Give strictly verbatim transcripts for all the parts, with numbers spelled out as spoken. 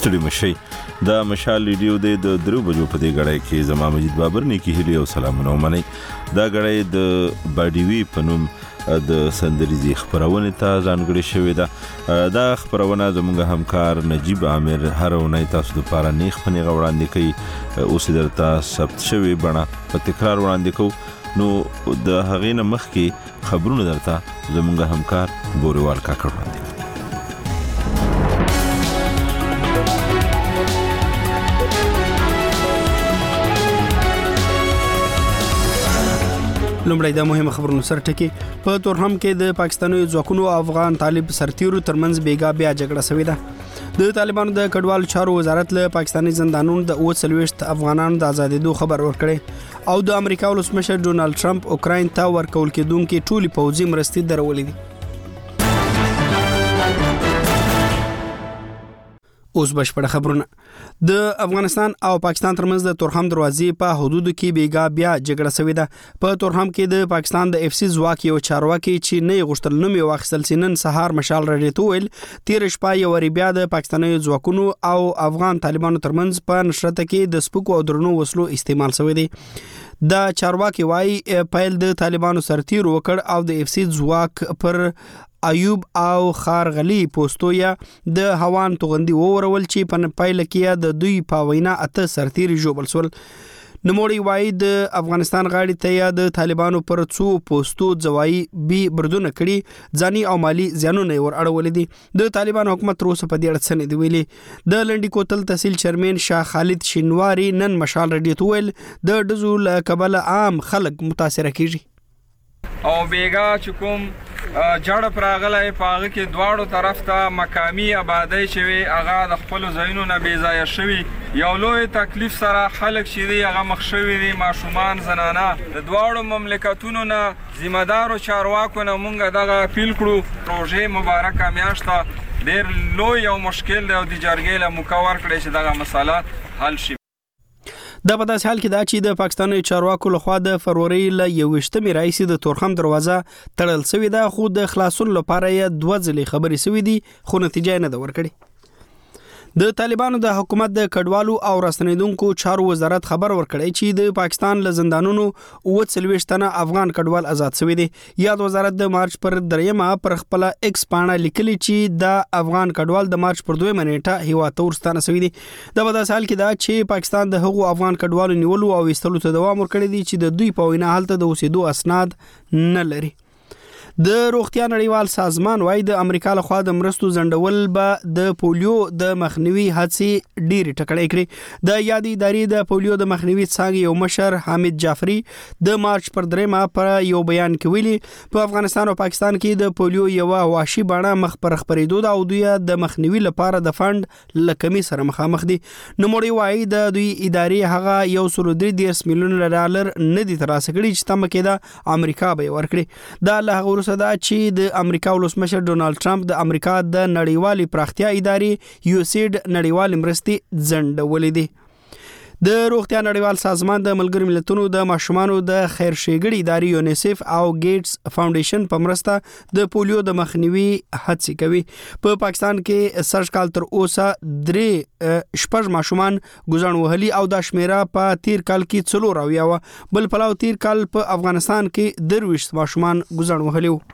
ستړي مشي. دا مشال ریډیو د درو بجو په دې غړای کې زما مجید بابر نیکی هلی او سلامونه ومني. دا غړای د باډیوي پنوم د سندریزي خبرونه ته ځانګړي شوې ده. دا خبرونه زموږ همکار نجیب عامر هر اونۍ تاسو لپاره نیخ پنی غوړاندې کوي. اوس درته ثبت شوی بڼه په تکرار وړاندې کوو. نو د هغې نه مخکې خبرونه درته زموږ همکار بوریوال کاکړ وړاندې کوي. لومړی د مهمه خبرونو سره ټکی. په تورخم کې د پاکستاني ځواکونو او افغان طالب سرتیرو ترمنځ بیګا بیا جګړه شوې ده. د طالبانو د کډوالو چارو وزارت له پاکستاني زندانونو د اوه څلوېښت افغانانو د آزادېدو خبر ورکړی او د امریکا ولسمشر ډونالد ټرمپ اوکراین ته ورکول کېدونکې ټولې پوځي مرستې درولې دي. اوس بشپړه خبرونه. د افغانستان او پاکستان ترمنځ د تورخم دروازې په حدودو کې بیګا بیا جګړه شوې ده. په تورخم کې د پاکستان د اف سی ځواک یو چارواکي چې نه غوښتل نوم یې واخیستل سینن سهار مشال راډیو ویل تیر شپه یو ری بیا د پاکستاني ځواکونو او افغان طالبانو ترمنځ په نشرته کې د سپکو او درنو وسلو استعمال شوی دی. د چارواکي وای پیل د طالبانو سرتیر وکړ او د اف سی ځواک پر ایوب او خارغلی پوسټویا د هوان توغندي وورول چې په پایله کې د دوی په وینا اته سرتیری جوړل سول. نموړي وای د افغانستان غاړي ته د طالبانو پر څو پوسټو ځوای بي بردونه کړي ځاني او مالی زیانونه ور اړولې دي. د طالبان حکومت تر اوسه په دې اړه څه نه دی ویلي. د لنډي کوتل تحصیل چیرمن شاه خالد شینواری نن مشال رډیو ویل د دزو له قبل عام خلک متاثر کیږي او بیګا چې کوم جړ پراغله پاغه کې دواړو طرف ته مقامی آبادی شوی هغه د خپل ځایونو نه بې ځای شوی. یو لوی تکلیف سره خلک چې دی هغه مخ شوی دي ماشومان زنانه. د دواړو مملکتونو نه ذمہ دارو چارواکو نه مونږ دغه اپیل کړو پروژې مبارکه میاشته ډېر لوی او مشکل دی او د جرګې له مکور کړی چې دغه مسله حل شي. دا په داسې حال کې دا چې د پاکستاني چارواکو لخوا د فروری له یوویشتمې راهیسې د تورخم دروازه تړل شوې ده خو د خلاصون لپاره یې دوه ځلې خبرې شوې دي خو نتیجه نه ده ورکړې. د طالبانو د حکومت د کډوالو او راستنیدونکو چارو وزارت خبر ورکړی چې د پاکستان له زندانونو اوه څلوېښت تنه افغان کډوال آزاد شوي دي. یاد وزارت د مارچ پر دریمه پر خپل ایکس پاڼه لیکلي چې د افغان کډوال د مارچ پر دویمه نیټه هیواد ته ورستانه شوي دي. دا په داسې حال کې دا چې پاکستان د هغو افغان کډوالو نیولو او ایستلو ته دوام ورکړی دی چې د دوی په وینا هلته د اوسېدو اسناد نه لري. د روغتیا نړیوال سازمان وايي د امریکا لخوا د مرستو ځنډول به د پولیو د مخنیوي هڅې ډېرې ټکړې کړې. د یادې ادارې د پولیو د مخنیوي څانګې یو مشر حامد جعفري د مارچ پر دریمه پر یو بیان کې ویلي په افغانستان او پاکستان کې د پولیو یو وحشي بڼه مخ پر خپرېدو ده او دوی د مخنیوي لپاره د فند له کمی سره مخامخ دي. نوموړي وايي د دوی ادارې هغه یو سل درې دېرش میلیونه ډالر نه دي ترلاسه کړي چې تمه کېده امریکا به ورکړي. دا له دا چې د امریکا ولسمشر ډونالد ټرمپ د امریکا د نړیوالې پراختیا ادارې یو سیډ نړیوالې مرستې ځنډولې دي. د روغتیا نړیوال سازمان د ملګرو ملتونو د ماشومانو د خیر ښېګړې ادارې یونیسف او ګیټس فاونډیشن په مرسته د پولیو د مخنیوي هڅې کوي. په پاکستان کې سږ کال تر اوسه درې شپږ ماشومان ګوزڼ وهلي او دا شمیره په تیر کال کې څلور اویا وه. بل پلو تیر کال په افغانستان کې درویشت ماشومان ګوزڼ وهلي وو.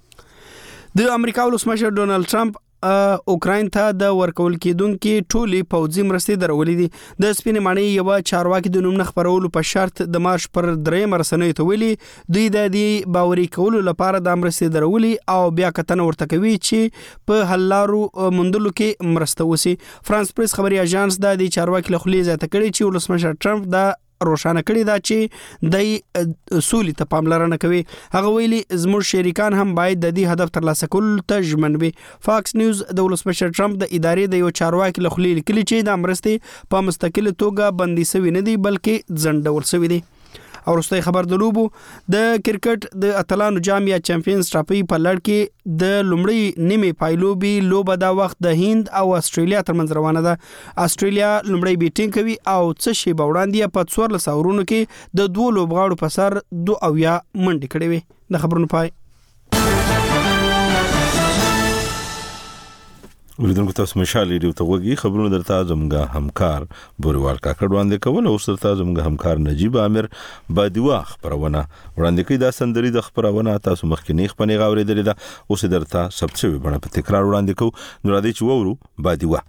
د امریکا ولسمشر ډونالد ټرمپ اوکراین ته د ورکول کېدونکې ټولې پوځي مرستې درولې دي. د سپینې ماڼۍ یوه چارواکي د نوم نه خپرولو په شرط د مارچ پر درېیمه رسنیو ته ویلي دوی د دې باوري کولو لپاره د مرستې درولې او بیا کتنه ورته کوي چې په حل لارو موندلو کې مرسته وشي. فرانس پریس خبري اژانس د دې چارواکي له خولې زیاته کړې چې ولسمشر ټرمپ د روښانه کړی دا چې د سولې ته پاملرنه کوي. هغه ویلي زموږ شریکان هم باید د دې هدف ترلاسه کولو ته ژمن وي. فاکس نیوز د ولسمشر ټرمپ د ادارې د یو چارواکي له خولې لیکلي چې دا مرستې په مستقله توګه بندي شوي نه دي بلکې ځنډول شوي دي. او وروستی خبر د لوبو د کرکټ د اتلانو جام یا چمپیونز ټرافي په لړ کې د لومړی نیمه پایلوبي لوبه دا وخت د هند او استرالیا ترمنځ روانه ده. استرالیا لومړی بیټینګ کوي او څه شی به وړاندې په څوارلس اورونو کې د دوه لوبغاړو په سر دوه اویا منډې کړې وي. د خبرونو پای ولیدونکو تاسو مشال ریډیو ته وګورئ خبرونه درته زموږ همکار بوریوال کاکړ وړاندې کول او سره زموږ همکار نجیب عامر بادیوا خبرونه وړاندې کوي. دا سندري د خبرونه تاسو مخکې خپنې غاورې درې ده اوس درته سبت شوی بڼه په تکرار وړاندې کوو. نو را دي چې وورو بادیوا.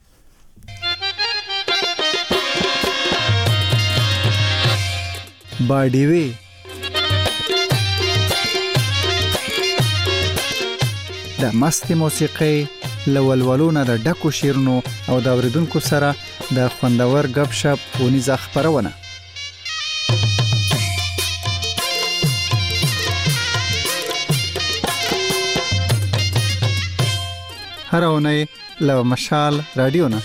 بادیوی د مستي موسیقي لولولونه د ډکو شیرونو او د اوریدونکو سره د خوندور غب شپ ونیزه خبرونه. هر اونۍ له مشال رادیو نه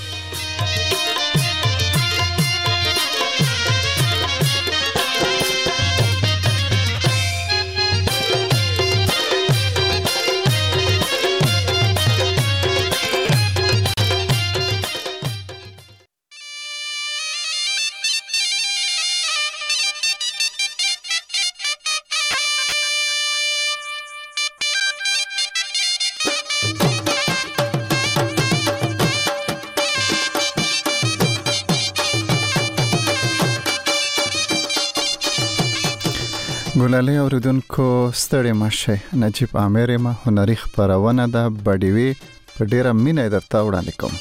ګلالي اوریدونکو ستړي مشه. نجیب عامر ما هنري خبرونه ده بډیوي په ډیره مینه درته وړاندې کوم.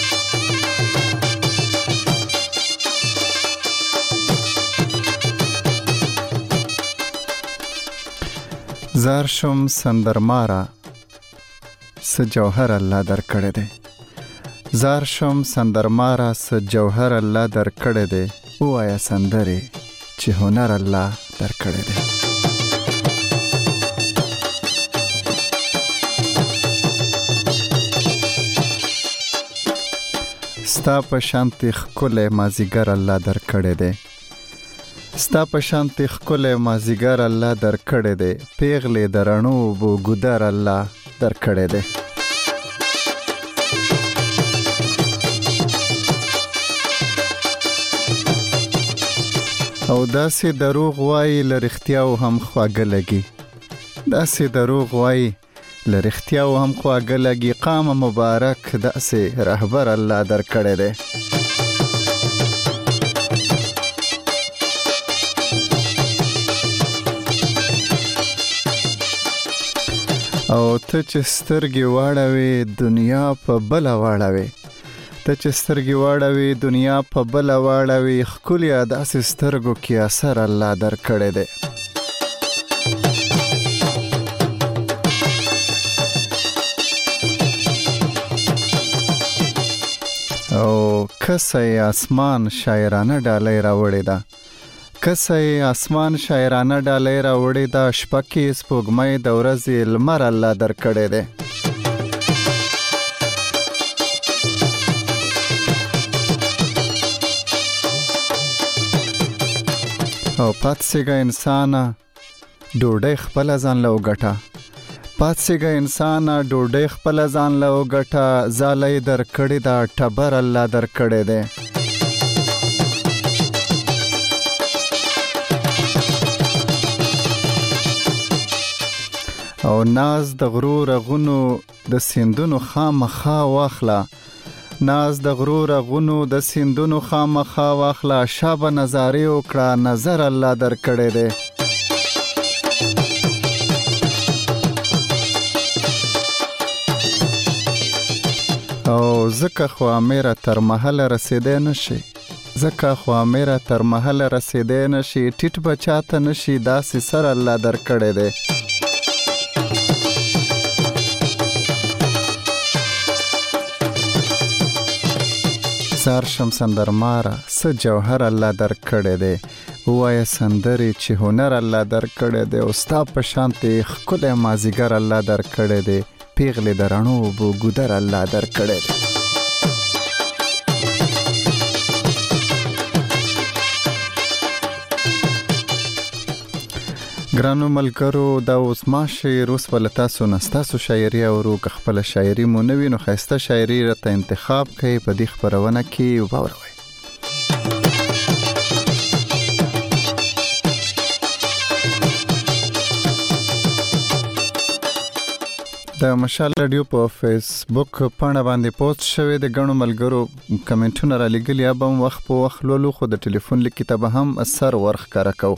زار شم سندرمارا س جوهر الله در کړه دے. زار شم سندرمارا س جوهر الله در کړه دے. وایا سندري چې هنر الله در کړه دے. ستا په شانتي خکله مازیګر الله در کړه دے. ستا په شانتي خکله مازیګر الله در کړه دے. پیغلې درنو بو ګدر الله در کړه دے. او داسې دروغ وای لرختیاو هم خواږه لګي. داسې دروغ وای لرختیاو هم خواږه لګي. قام مبارک داسې رهبر الله در کړه دے. او ته چې سترګې واړوي دنیا په بل واړوي. ته چې سترګې واړوي دنیا په بل واړوي. خکلی داسې سترګو کې اثر الله در کړه دے. او کسې اسمان شاعرانه ډالۍ راوړې ده. کسې اسمان شاعرانه ډالۍ راوړې ده. شپه کې سپوږمۍ د ورځې لمر الله در کړه دے. او پاتسیګه انسان ډوډۍ خپل ځان له وګټه. پاتسیګه انسان ډوډۍ خپل ځان له وګټه. زالې در کړې دا ټبر الله در کړې دے. او ناز د غرور غونو د سیندونو خامخا واخلا. ناز د غرور غونو د سیندونو خامخا واخلا. شاب نظارې وکړه نظر الله در کړه دے. او زکه خو امیر تر محل رسیدې نشي. زکه خو امیر تر محل رسیدې نشي. ټیټ بچاته نشي داسې سر الله در کړه دے. زار شم سندرمارا س جوهر الله در کړه دے. وایا سندري چې هنر الله در کړه دے. او ستا په شانتي خکله مازیګر الله در کړه دے. پیغلې درنو بو ګدر الله در کړه دے. ګرانو ملګرو دا اوس ما شعر اوس ولتاسو نستاسو شاعري او رو خپل شاعري مو نوې نو خسته شاعري راته انتخاب کړئ په دې خبرونه کې وباوروي. د مشال رادیو په فیسبوک پاڼه باندې پوسټ شوی د غنو ملګرو کمنټونه را لګل یا به وخت په وخت لولو خو د ټلیفون لیک ته به هم اثر ورخ کار کو.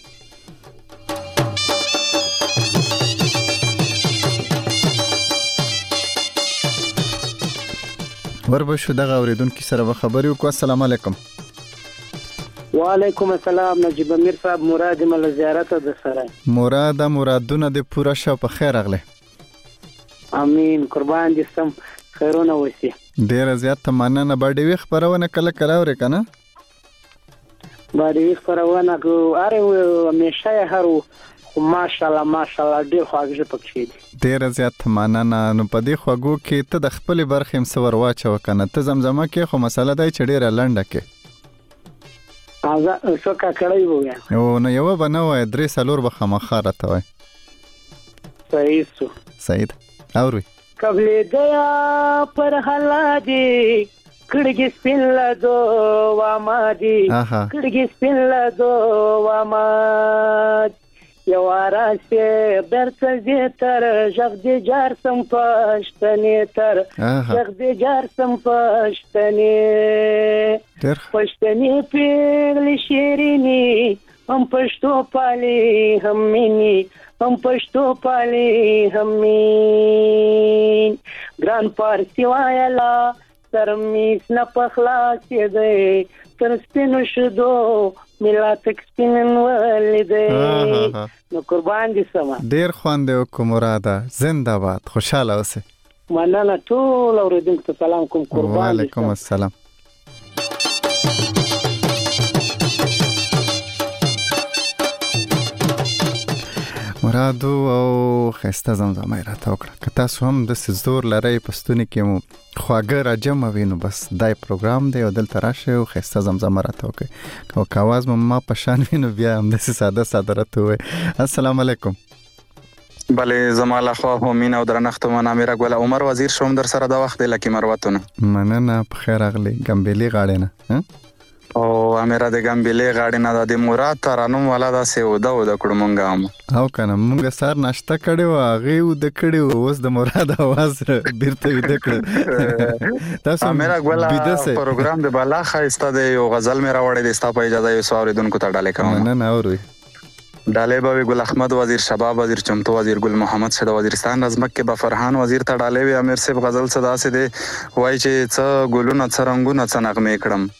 وربشو دغه اوریدونکو سره به خبرې وکړو. السلام علیکم. وعلیکم السلام. نجیب امیر صاحب مراد مل زیارت د سره. مراد مرادونه د پوره شو په خیر اغله. امين قربان دي سم خیرونه وسی. ډیر زیات مننه. باندې وی خبرونه کله کله اورې کنه باندې وی خبرونه کو اره همیشه هرو خو ماشاءالله ماشاءالله ډیر خواږه پکې دي. ډیر زیات مننه. نو په دې خواږو کې ته د خپل برخې مسور واچو کنه ته زمزمه کې خو مسله دی چې ډیره لنډه کې ازا شو کا کړی وو. او نو یو بنوي درې سالور به خامخاره ته وای. صحیح سو سعید اوري قبل دیا پر حلادي کړګي سپین لدو وا ما دي کړګي سپین لدو وا ما یو راشه برڅ دې تر ژغ دې جار سم پښتنې تر ژغ دې جار سم پښتنې پښتنې پیغلې شیرینی هم پښتو پالي هم مینی هم پښتو پالي هم مين ګران پارسی وایلا ترمیس نه پخلا کېده تر سپینو شدو ملت سپینن ولده. نو قربان دي سما. ډیر خواندې وکړو مراده. زنده باد. خوشاله اوسه. مننه ټول اوریدونکو ته سلام کوم. قربان دي. وعلیکم السلام. مرادو او خسته زمزمه راته وکړه. که تاسو هم د زور لرئ پښتون کې مو خواږه را جمع وینو بس دای پروګرام دی او دلته راشه او خسته زمزمه راته وکړي. او کاواز ما په شان وینو بیا هم د ساده ساده راته وي. السلام علیکم. بله زماله خو همین او درنښت من امیر ګل عمر وزیر شوم در سره د وخت لکه مروتونه. مننه په خیر اغلی ګمبلی غاړې نه او امیر د ګمبلی غاړې نه د مراد ترانم والا د سیو د د کډمونګه هم او کنه مونږ سار ناشته کړي و هغه د کړي اوس د مراد आवाज بیرته وید کړ. تاسو امیر ګل پروګرام د بالا خاسته د یو غزل مې راوړې د ستا په اجازه یو سوریدونکو ته ډالې کوم. نه نه اوري ډالې به ګل احمد وزیر شباب وزیر چمتو وزیر ګل محمد شد وزیرستان رزمک کې به فرحان وزیر ته ډالې وی. امیر صاحب غزل صدا سي دی وای چې څه ګلونه څه رنگونه څه نغمه کړم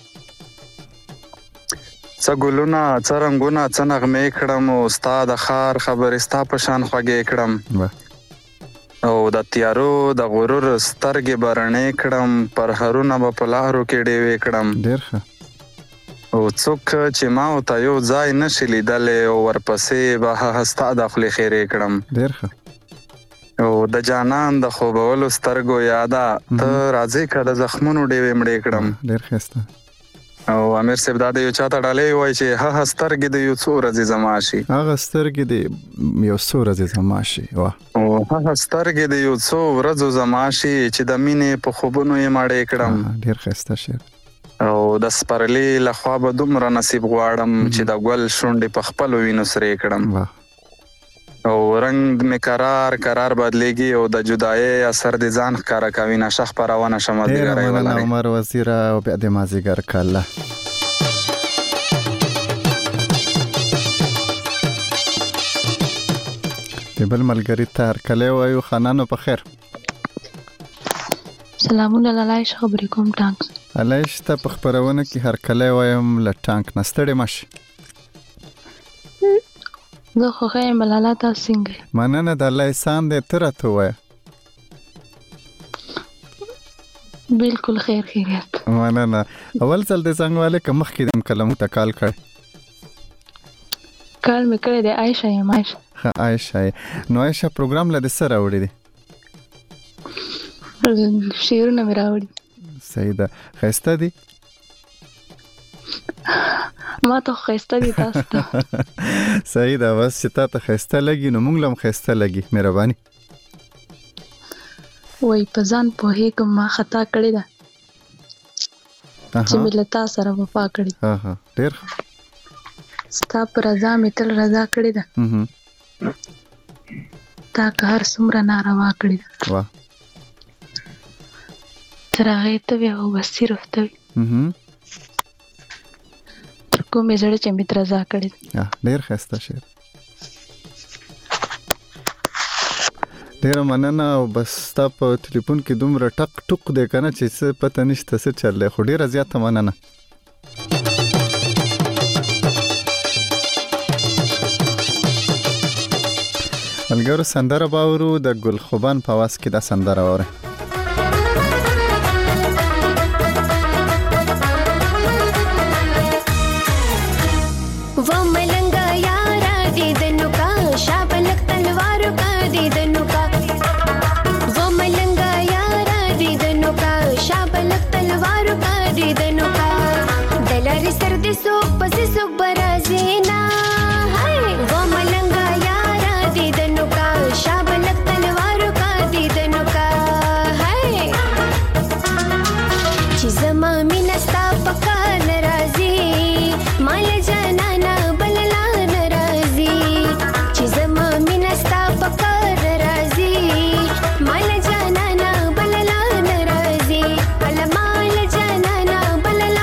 څه ګلونه څه رنگونه څه نغمه کړم او استاد خار خبرې ستا په شان خوږې کړم او د تیارو د غرور سترګې برنې کړم پر هرونه به په لارو کې ډېوې کړم. ډېر ښه. او څوک چې ما او ته یو ځای نشي لیدلی او ورپسې به هستا د خولې خیرې کړم. ډېر ښه. او د جانان د خوبولو سترګو یاده ته راځې که د زخمونو ډېوې مړې کړم. ډېر ښایسته. او امیر صاحب دا د یو چاته ډالۍ وای چې هغه سترګې د یو څو ورځې زما شي. هغه سترګې د یو څو ورځې زما شي. واه. او هغه سترګې د یو څو ورځو زما شي چې د مینې په خوبونو یې مړې کړم. ډېر ښایسته شعر. او د سپرلي لخوا به دومره نصیب غواړم چې د ګل شونډې په خپلو وینو سرې کړم. واه. او رنگ می قرار قرار بدلیږي او د جدای اثر د ځان ښکارا کوي نشه خبرونه شمه دی غره ولري. عمر وزیر او بیا د مازیګر کله بل ملګری تر کله وایو خانانو په خیر. سلامونه لالای خبرې کوم ټانک علایش ته په خبرونه کې هر کله وایم ل ټانک نستړې مش زه خو خیر ملاله تاسو څنګه مننه د الله احسان دې تر ته وای. بالکل خیر خیریت. مننه. اول ځل د څنګه والے کوم مخکې دم کلم ته کال کړ کال مې کړی د عائشه یم. عائشه ها عائشه نو عائشه پروګرام ل د سره وړي دي شیرونه مې راوړي. صحیح ده. خسته دي ما ته خسته دي تاسو ته. صحیح ده. بس چې تا ته خسته لګي نو موږ لم خسته لګي. مهرباني. وای په ځان په هیڅ ما خطا کړی ده چې ملت سره وفا کړی. ها ها ډېر ستا پر رضا مې تل رضا کړی ده تا که هر څومره ناروا کړې ده واه تر هغې ته وې او بس صرف ته وې تر کومې زړه چې مې رضا کړې ده. ډېر ښایسته شعر. ډېره مننه. او بس ستا په تلیفون کې دومره ټک ټوک دی که نه چې څه پته نشته څه چل دی، خو ډېره زیاته مننه. ملګرو سندره باورو د ګل خوبان په آواز کې دا سندره واورئ. سوک پسی سوک برازینا وہ ملنگا یارا دیدنو کا شابلک تلوارو کا دیدنو کا چی زما مینستا پکا نرازی مال جانانا بللا نرازی چی زما مینستا پکا نرازی مال جانانا بللا نرازی علمال جانانا بللا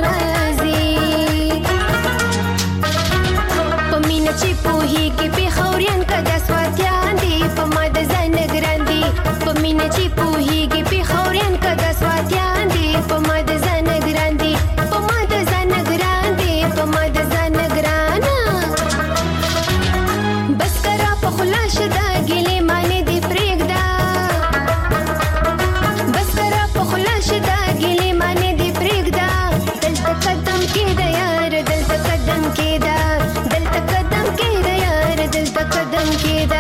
چې پوهیږي په خوريان کده سواتيان دي په ماده ځان ګران دي په مینه چې پوهیږي په خوريان کده سواتيان دي په ماده ځان ګران دي په ماده ځان ګران دي په ماده ځان ګران بس کرا په خلاص دا ګلې معنی دی پرېږدا بس کرا په خلاص دا ګلې معنی دی پرېږدا دلته قدم کېدا یار دلته قدم کېدا دلته قدم کېدا یار دلته قدم کېدا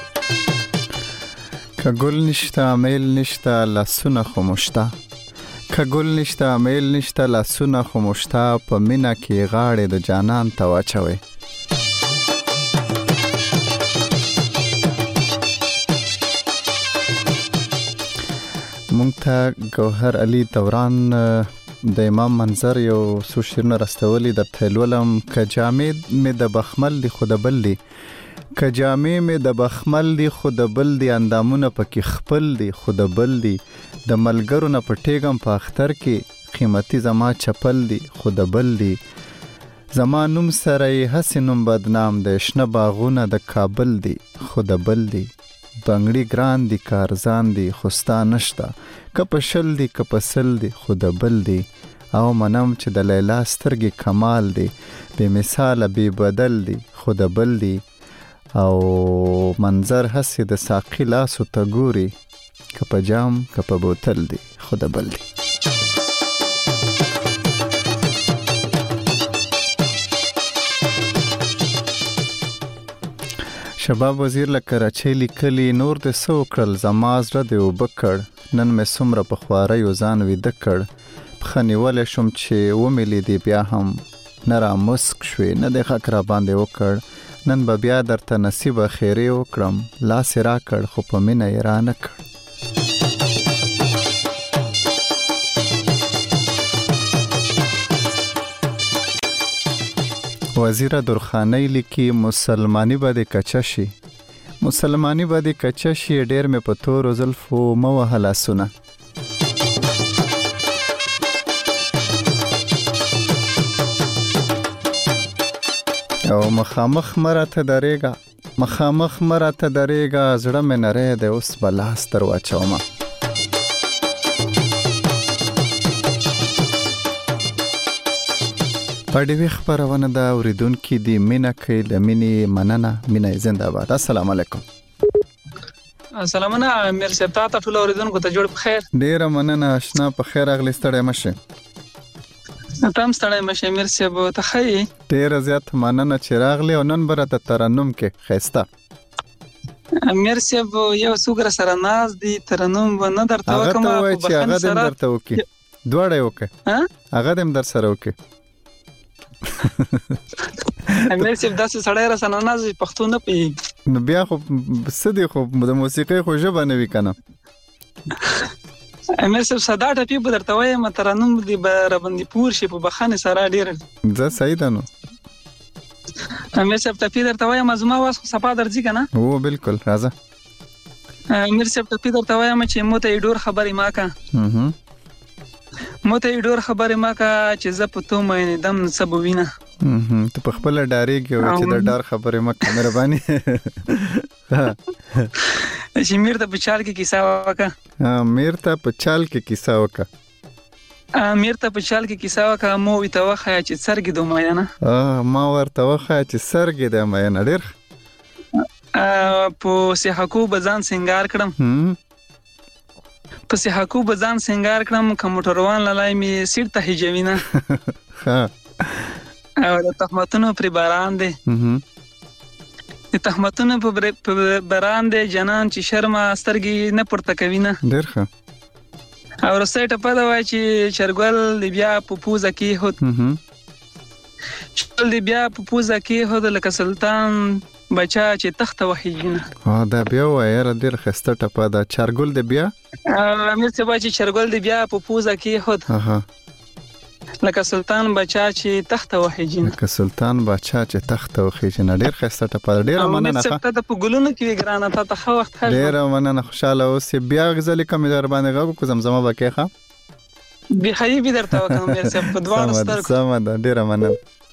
که گل نشته میل نشته لاسونه خو مشته کګل نشته میل نشته لاسونه خو مشتا په مینا کې غاړې د جانان ته واچوي. مونږ ته ګوهر علي دوران د امام منظر یو څو شعرونه راستولي درته لولم. که جامې مې د بخمل دی خو د بل دی، که جامې مې د بخمل دی خو د بل دی، اندامونه پکې خپل دی خو د بل دی، د ملګرو نه پټېږم په اختر کې قیمتي زما چپل دی خو د بل دی، زما نوم سره یې هسې نوم بدنام دی، شنه باغونه د کابل دی خو د بل دی، بنګړي ګران دی کارزان دی خو ستا نشته، که په شل دی که په سل دی خو د بل دی، او منم چې د لیلا سترګې کمال دی، بې مثاله بې بدل دی خو د بل دی، او منظر هسې د ساقي لاسو ته ګوري، که په جام که په بوتل دی خو د بل دی. شباب وزیر له کراچۍ لیکلي نور د څه وکړل زما زړه دې اوبه کړ، نن مې څومره په خواریو ځان ویده کړ، پښه نیولی شوم چې ومې لیدې بیا هم نه را مسک شوې، نه دې حق را باندې وکړ، نن به بیا درته نصیبه خیرې وکړم، لاس یې را کړ خو په مینه یې را نه کړ. وزیره درخانۍ لیکي مسلمانی به دې کچه شي، مسلمانی به دې کچه شي، ډېر مې په تورو زلفو مه وهه لاسونه. او مخامخ مه راته درېږه، مخامخ مه راته درېږه، زړه مې نری دی اوس به لاس در واچومه. پډوي خبرونه دا اوریدونکو دی مینا کوي د مینې مننه. مینا زنده‌باد. السلام علیکم. سلامونه امیر صاحب، تاسو ټول اوریدونکو ته جوړ بخیر. ډیره مننه آشنا، په خیر اغلی ستړی مشه. تم ستړی مشه امیر صاحب، ته ښه؟ ډیره زیات مننه چې راغلی او نن برته ترنم کې خسته. امیر صاحب یو څوګر سره ناز دی، ترنم و نه درته وکم هغه ته چې هغه دم درته وکي دوړې وکي، ها هغه دم در سره وکي. امیر صاحب داسې سړی را سره ناز پښتو نه پوهېږي، نو بیا خو څه دی، خو د موسیقۍ خو ژبه نه وي که نه. امیر صاحب ساده ټپې به درته وایم، ترنم دې به راباندې پور شي په بخښنې سره ډېر. زه صحیح ده نو امیر صاحب ټپې درته وایم، زما واس خو صفا درځي که نه؟ هو بالکل راځه. امیر صاحب ټپې درته وایم چې مو ته یې ډور خبرې ما که، مو ته یې ډور خبرې ما که، چې زه په تو مینېدم نو څه به وینه. ته په خپله ډارېږې چې د ډار خبرې مه که، مهرباني. چې میر ته په چال کې کیسه وکړه، میر ته په چال کې کیسه وکړه، میر ته په چال کې کیسه وکړه، مو ورته وښیه چې څرګې د مینه، ما ورته وښیه چې څرګې د مینه. ډېر په سیحکو به ځان سینګار کړم، په سیحکو به ځان سینګار کړم، که موټروان لالی مې سیټ ته هجوي نه، او د تهمتونو پرې باران دی، د تهمتونو په باران دی، جنان چې شرمه سترګې نه پورته کوي نه. ډېر ښه. او وروستی ټپه ده وایي چې چرګل د بیا په پوزه کېښود، چرګل د بیا په پوزه کېښود، لکه سلطان بچا چې تخته وهي نه. دا بیا وایه یاره، ډېر ښایسته ټپه ده. چرګل د بیا امیر صاحب وایي چې چرګل د بیا په پوزه کېښود، لکه سلطان بچا چې تخته وخیږي، لکه سلطان بچا چې تخته وخیږي. نه ډېر ښایسته ټپه ده، ډېره مننه. ښه ته د په ګلونو کې وي ګرانه، تا ته ښه وخت ښه. ډېره مننه، خوشحاله اوسې. بیا غزلې کومې در باندې غږ وکړو، زمزمه به کې ښه بېخایي به درته وکړم امیر صاحب په دواړو سترګو. سمه ده، ډېره مننه.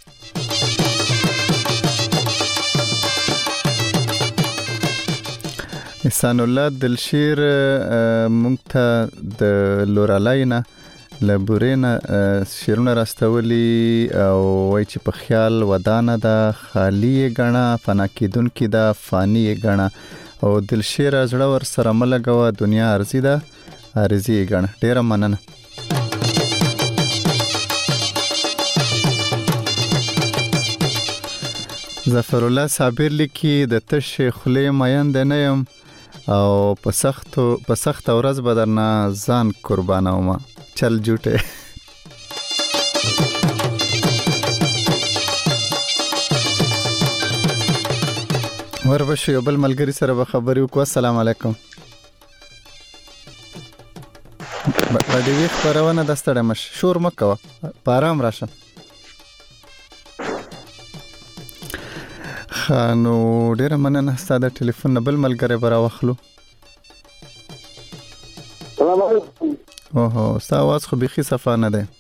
احسان الله دلشیر مونږ ته د لورالی نه له بورې نه شعرونه راستولي، او وایي چې په خیال ودانه ده، خالي یې ګڼه، فنا کېدونکې ده، فاني یې ګڼه، او دلشیره زړه ور سره مه لګوه، دنیا عرضي ده، عارضي یې ګڼه. ډېره مننه. ظفر الله صابر لیکي د تشې خولې مین دی نه یم، او په سختو په سخته ورځ به درنه ځان قربانومه، چل جوټه. وربشه یو بل ملګری سره به خبرې وکړو. السلام علیکم. باندې وی خبرونه د ستړی مش شور مکوه په آرام راشه. خانو ډیره مننه ستاسو د ټلیفون نه بل ملګری به راوخلو. سلام علیکم. اوهو ستا आवाज خو بيخي صفا نه ده.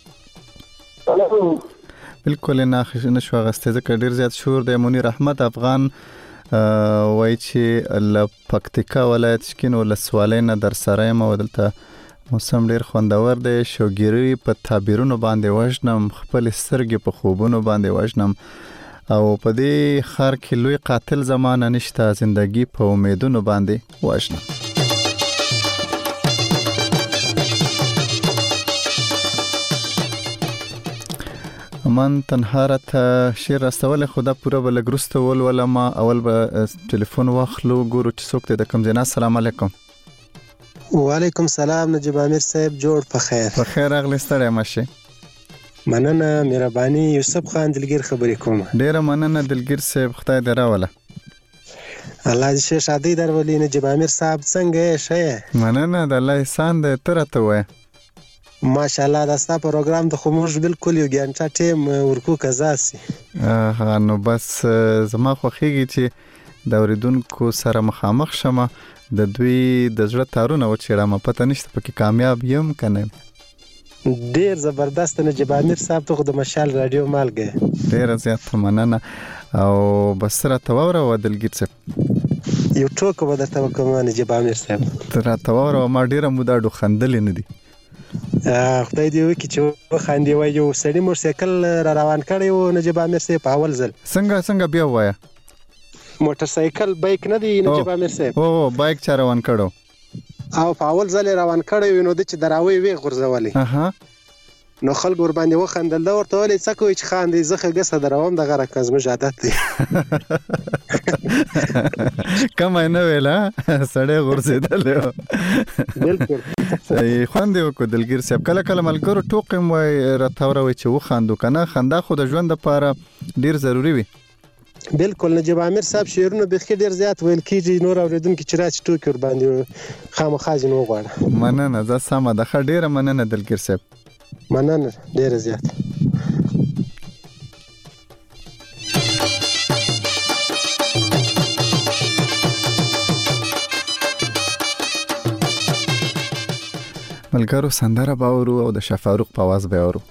بالکل نه نشو غسته ځکه ډیر زیات شور دی. منیر احمد افغان وای چې ل پکتیکا ولایت شکین ول سوالینه در سره ما ودلته موسم ډیر خوندور دی. شوګيري په تعبیرونو باندې وژنم، خپل سترګې په خوبونو باندې وژنم، او په دې خار کې لوی قاتل زمانه نشته، زندگی په امیدونو باندې وژنم. من تنهارت شیر راستول خدا پورا بلګرست ول ولا ما اول به ټلیفون واخلو ګورو چې څوک ته د کم زینا. السلام علیکم. وعلیکم سلام نجیب امیر صاحب، جوړ په خیر. په خیر اغلی ستړی مشه. مننه مهرباني. یوسف خان دلګر خبرې کوم. ډیره مننه دلګر صاحب، خدای دې راوله. الله دې شه شادي درولې. نجیب امیر صاحب څنګه یې؟ ښه. مننه د الله احسان دې ترته وای. ماشاءالله دا ستا پروګرام د خموش بالکل یو ګانټه ټیم ورکو کزاسي. اه نو بس زما خوخیږي چې د اوریدونکو سره مخامخ شمه، د دوی د زړه تارونه وچېړم، پته نشته پکې کامیاب یم کنه. ډیر زبردست نجیب امیر صاحب، ته د مشال رادیو مالګه. ډیر زیات مننه. او بس را توره و دلګر صاحب یو ټوک به درته وکم نجیب امیر صاحب. را توره ما ډیره مودا خندل نه دي. خدای دې وکړي چې خاندي وای. یو سړی موټرسایکل را روان کړی و نجیب امیر صاحب په اول ځل. څنګه څنګه بیا وای؟ موټرسایکل بایک نه دی نجیب امیر صاحب. او بایک چا روان کړو او په اول ځل روان کړی و، نو د چې دراوي وی غورځولې. اها نو خلک ور باندې وخندل. دا ورته ولې څه کوي چې خاندي؟ زخه ګسه دروم د غره کزم عادت دی. کما نه ویلا سړی غورځیدل. بالکل صحیح. خواندې وکړو دلګر صاحب. کله کله ملګرو ټوکم وای راتوروي چې وخاندو کنه. خندا خو د ژوند لپاره ډیر ضروری وي. بالکل نجیب امیر صاحب شعرونه بخیر ډیر زیات ویل کیږي. نور اوریدونکو چې راځي ټوکی ور باندې خامخا ځنو غواړه. مننه. زه سم د خ ډیره مننه دلګر صاحب. مننه ډیر زیات. ملګرو سندره باورو او د شفاروق په आवाज به اورو.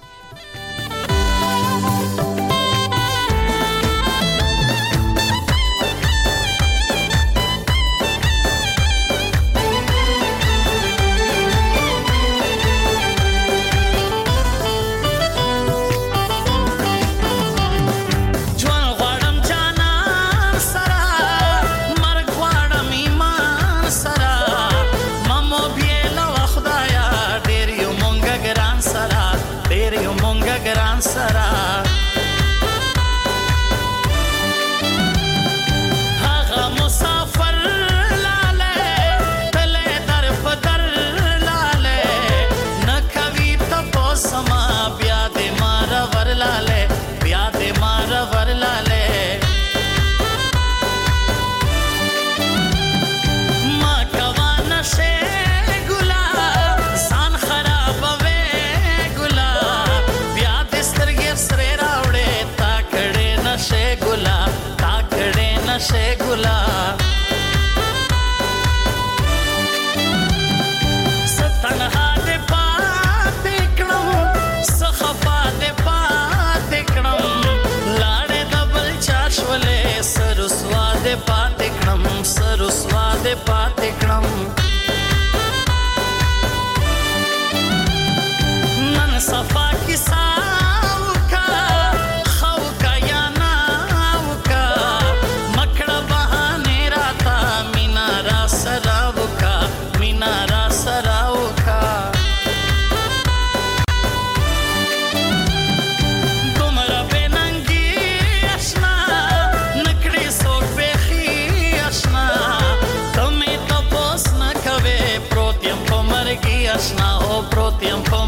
Tiempo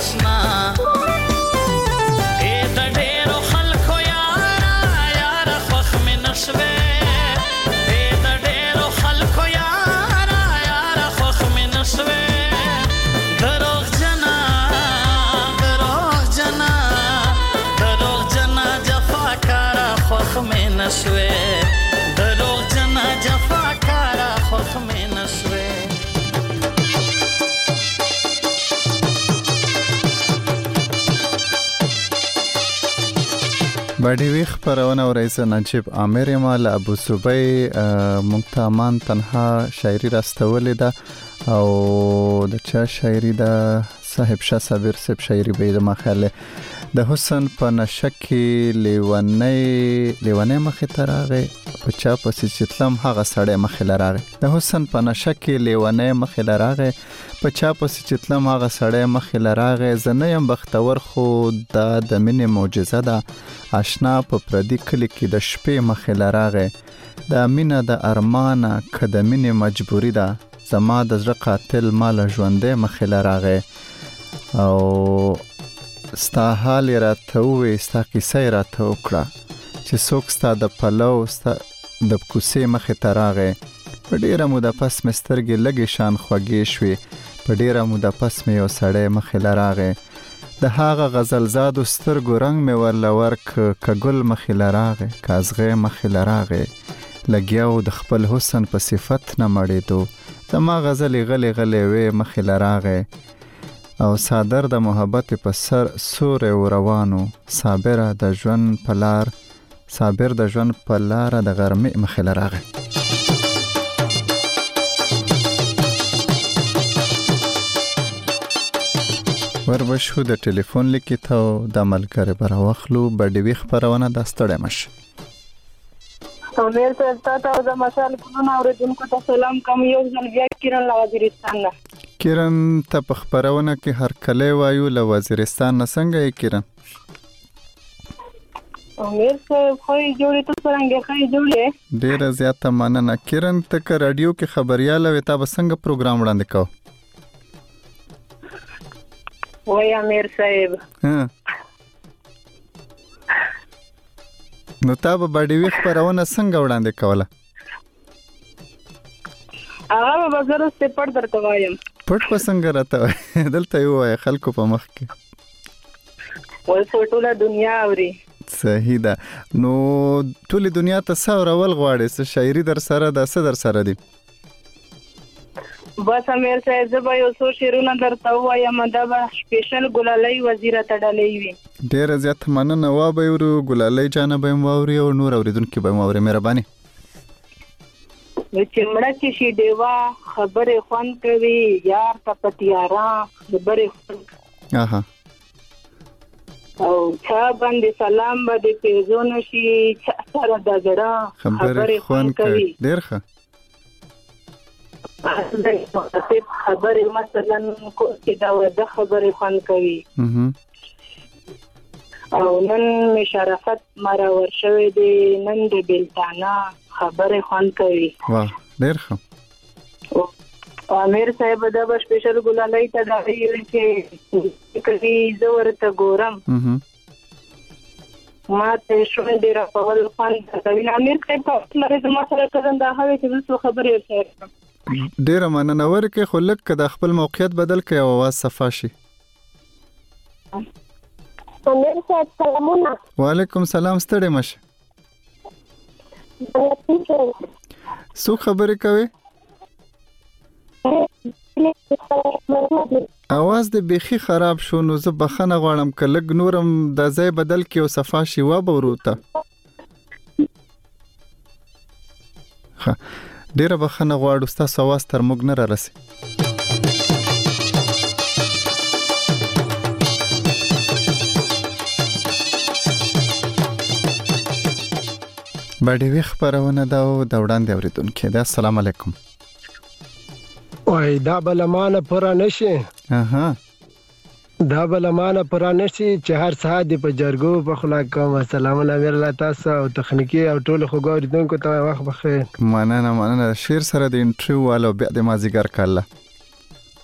آشنا اے د ډېرو خلکو یارا یارا خوښ مې نشوې اے د ډېرو خلکو یارا یارا خوښ مې نشوې دروغ جنا دروغ جنا دروغ جنا جفاکارا خوښ مې نشوې دروغ جنا جفاکارا خوښ مې نشوې باډي وی خبرونه ورئیس نجیب عامر مال ابو صبی مونږ تنها شاعري راستولې ده او د چا شاعري ده صاحب شاه صابر صاحب شاعري به زما خیال د حسن په نشه کې لیونی لیونی مخې ته راغی په چا پسې چې تلم هغه سړی مخې له راغی د حسن په نشه کې لیونی مخې له راغی په چا پسې چې تلم هغه سړی مخې له راغی زه نه یم بختور خو دا د مینې معجزه ده آشنا په پردي کلي کې د شپې مخې له راغی دا مینه د ارمانه که د مینې مجبوري ده زما د زړه قاتل ماله ژوندی مخې له راغی او ستا حال یې راته ووې ستا کیسه یې راته وکړه چې څوک ستا د پلو ستا د کوڅې مخې ته راغی په ډېره موده پس مې سترګې لږې شان خوږې شوې په ډېره موده پس مې یو سړی مخې له راغی د هغه غزلزادو سترګو رنګ مې ورله ورک که ګل مخې له راغی که ازغی مخې له راغی لګیا و د خپل حسن په صفت نه مړېدو زما غزلې غلې غلې وې مخې له راغی او صادر د محبت په سر سورې و روانو صابره د ژوند په لار صابر د ژوند په لاره د غرمې مخې له راغی وربشو د ټلیفون لیکي ته د ملګری بر واخلو بډوي خبرونه د ستړی مش امیر صاحب تاسو د مشال کولونه اوریدونکو ته سلام کوم یو ځل بیا کیرن له وزیرستان نه کیرن ته په خبرونه کې هر کله وایو له وزیرستان نه څنګه یې کیرن امیر صاحب خو یې جوړې ته څنګه خو یې جوړې ډیره زیاته مننه کیرن ته ک رادیو کې خبرياله وې تا به څنګه پروګرام وړاندې کو وای امیر صاحب ها نو تا به باډي خبرونه څنګه وړاندې کوله هغه به زره ست پټ درته وایم پټ پسنګ راته دلته یو خلکو په مخ کې وای ټوله دنیا اوري صحیح ده نو ټوله دنیا ته څو راول غواړي چې شاعري در سره د څه در سره دي بس امیر صاحب زه یو څو شعرونه درته وایم دا به سپیشل ګلالۍ وزیر ته ډالۍ وي ډیره زیات مننه وا به ورو ګلالۍ جان به موري او نور اوریدونکو به موري مهرباني چې مړه کې شي دیوا خبره خوان کوي یار ته پتیارا خبره اها او چا باندې سلام باندې پیژون شي سره د زړه خبره خوان کوي ډیر ښه خبره مثلا کو چې دا د خبره خوان کوي او نن می شرافت مرا ورشوي دي نن د بلتانا خبره خوان کوي واه ډیر ښه امیر صاحب دا به سپیشل ګلالۍ ته دا ویل چې کله زه ورته ګورم ما ته شوم ډیر په ول خوان کوي امیر صاحب په لاره زما سره کړه دا هغه چې څه خبره ورته ډیر مننه ورکه خو لکه د خپل موقعیت بدل کړي او आवाज صفا شي امیر صاحب سلامونه وعلیکم سلام ستړي مشه سو خبرې کوي आवाज د بيخي خراب شو نو زه بخنه غواړم ک لګ نورم د ځای بدل کې او صفا شي و به وروته ها ډیره بخنه غواړم تاسو आवाज تر موږ نه را رسي باډي وی خبرونه دا د وړاندې اوریدونکو دا السلام علیکم وای دا بلمانه پر نشي اها دا بلمانه پر نشي چې هر ساعت په جرګو په خلا کوم سلامونه امیر الله تاسو او تخنیکی او ټول خوګوریدونکو ته وخت بخیر مننه مننه شیر سره د انټریو والو بیا د مازیګر کاله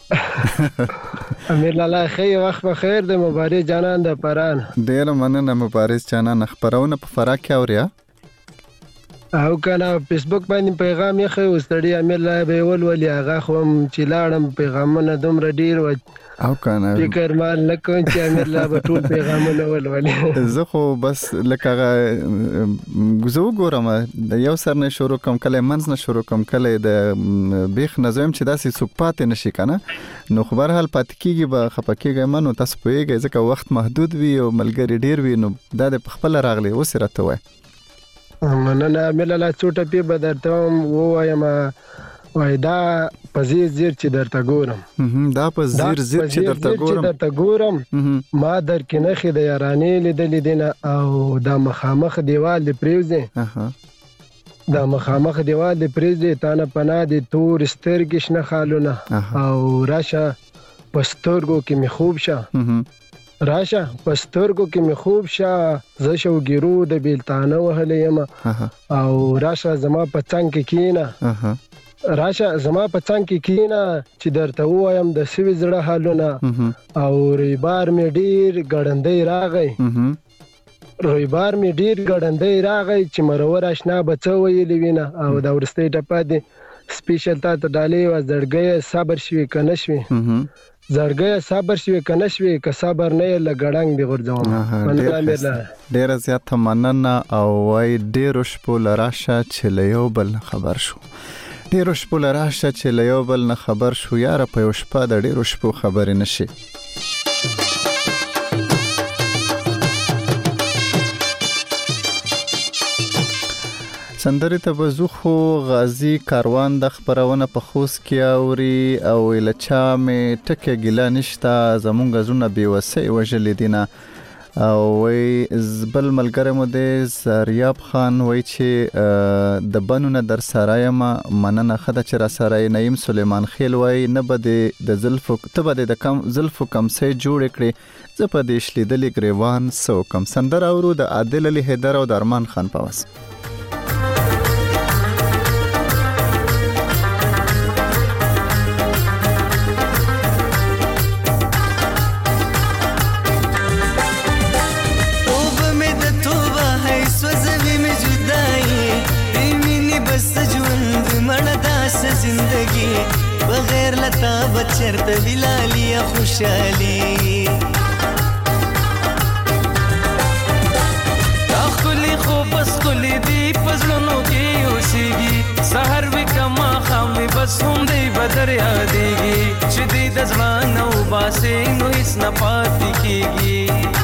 امیر لالا خیر وخت بخیر د مبارز جانان د پران ډیر مننه مبارز جانان خبرونه په فرا کې اوریا او کنه فیسبوک باندې پیغام یې خو ستړي امیر لا به ول ولي هغه خو چې لاړم پیغامونه دومره ډیر و او کنه فکر مال لکه چې امیر لا به ټول پیغامونه ول ولي زه خو بس لکه زه وګورم د یو سر نه شروع کوم کله منځ نه شروع کوم کله د بیخ نظم چې داسې څوک پاتې نشي کنه نو خبر حال پات کیږي به خپکیږي منو تاسو پوهیږئ ځکه وخت محدود وي او ملګری ډیر وي نو دا د خپل راغلی اوس راته وای مننه امیر لا چوټه پی به درته وایم وای دا پزیر زیر چې درته ګورم دا پزیر زیر چې درته ګورم درته ګورم ما در کې نخې د یارانې لیدلې دینه او دا مخامخ دیوال دی پریوزه دا مخامخ دیوال دی پریوزه تانه پنا دی تور سترګې شنه خالونه او راشه پسترګو کې می خوب شه راشه پسترګو کې می خوب شه زه شو ګیرو د بیلتانه وهلې یم او راشه زما په څنګ کې کینه راشه زما په څنګ کې کینه چې درته وایم د سوي زړه حالونه او ریبار می ډیر ګړندې راغی ریبار می ډیر ګړندې راغی چې مرور آشنا بچو ویلې وینه او دا ورسته ټپه دي سپیشل تا ته ډالې و زړګي صبر شوي کنه شوي زړګي صبر شوي کنه شوي که صبر نه لګړنګ دی ورځم ډیر زیات مننه او وای ډیر شپو لراشه چې لیو بل خبر شو ډیر شپو لراشه چې لیو بل نه خبر شو یاره په یو شپه د ډیر شپو خبرې نشي سندرې ته بزو خو غازی کاروان د خبرونه په خوست کې اوري او لچا می ټکه ګلا نشتا زمونږ زونه بي وسه وجل دینه او وی زبل ملګری مو د زریاب خان وی چې د بنونه در سرایم مننه خدای چې را سرای نعیم سلیمان خیل وی نه بده د زلفو ته بده د کم زلفو کم سه جوړ کړي ز په دې شلیدلې گریوان سو کم سندر اورو د عادل علي حیدر او د ارمان خان پاس زندگی بغیر لتا بچرت ویلالی خوشحالی اخلی خو بس کلی دی پزلونو کې اوسېږي سحر وی کما خام وی بس هم دی بدر یادېږي چې دې د ځوان نو باسي نو هیڅ نه پاتې کېږي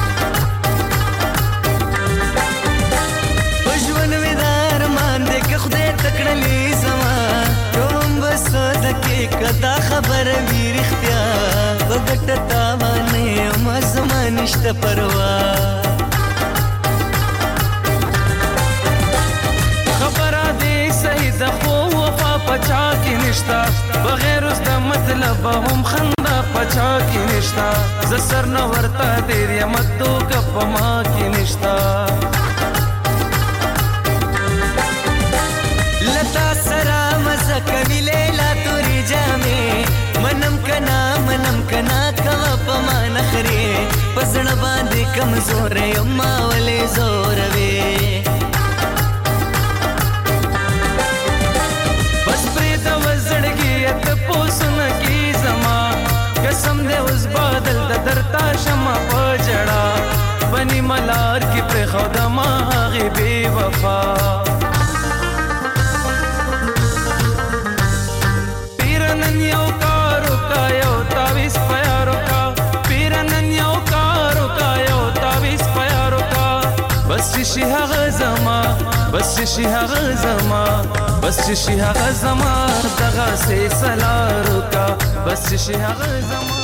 پښون وی دار مان دې که خدای تکړلې زما دکې کدا خبر وی رښتیا وګټ تا باندې ما زمان نشته پروا خبره دې صحیح ده خو وفا پچا کې نشتا بغیر اس د مطلب هم خندا پچا کې نشتا ز سر نو ورتا دې مدو کپ ما کې نشتا لتا سرا مزه کوي لیلا توري جامې منم کنا منم کنا کوا پما نخري پسړ باندې کمزور یم ولې زور وې بس پرې د وزړګي ات پوسن کی زما قسم دې اوس بادل د درتا شمع پجړا بني ملار کی پر خدا ما غي بي وفا شي هغه زما بس شي هغه زما بس شي هغه زما دغه سه سلارو کا بس شي هغه زما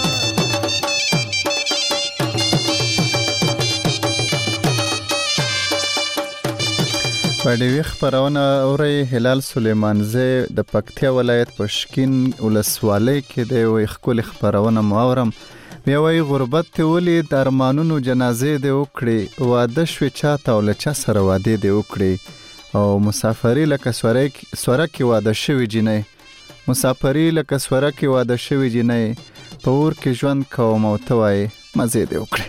پډوي خبرونه اوري هلال سليمان زه د پکتیا ولایت پښکین ولسوالۍ کې د وي خپل خبرونه ماورم میوي غربت ته ولي د ارمانونو جنازې د وکړي واده شوي چاته ول چا سره واده د وکړي او مسافري لکه سوره سوره کې واده شوي جنې مسافری لکه سوره کې واده شوی جنې په اور کې ژوند کوم او ته وایې مزې دې وکړې.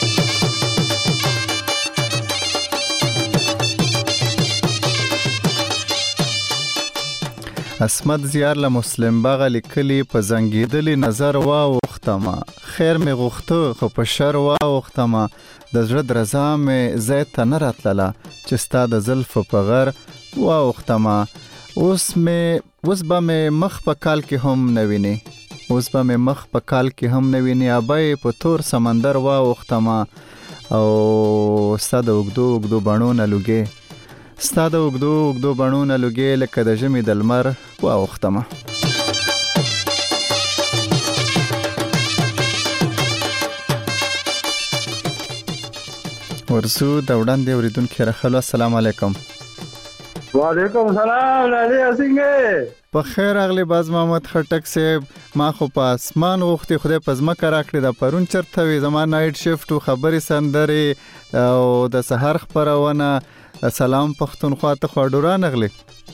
اسمت زیار له مسلم باغ لیکلی په زنګېدلې نظر واوښتمه خیر مې غوښته خو په شر واوښتمه د زړه درزا مې ځای ته نه راتلله چې ستا د زلفو په غر واوښتمه اوس مې اوس به مې مخ په کال کې هم نه وینې اوس به مې مخ په کال کې هم نه وینې ابۍ په تور سمندر واوښتمه او ستا د اوږدو اوږدو بڼو نه لوګې ستا د اوږدو اوږدو بڼو نه لوګې لکه د ژمي د لمر واوښتمه. ورسو د وړاندې اورېدونکي راخلو السلام علیکم. وعلیکم السلام لالي څنګه په خیر اغلی باز محمد خټک صاحب ما خو په اسمان غوښتي خدای په ځمکه راکړي د پرون چرته وي زما نایټ شفټ خبرې سندرې او د سحر خبرونه سلام پښتونخوا ته خواډوران اغلی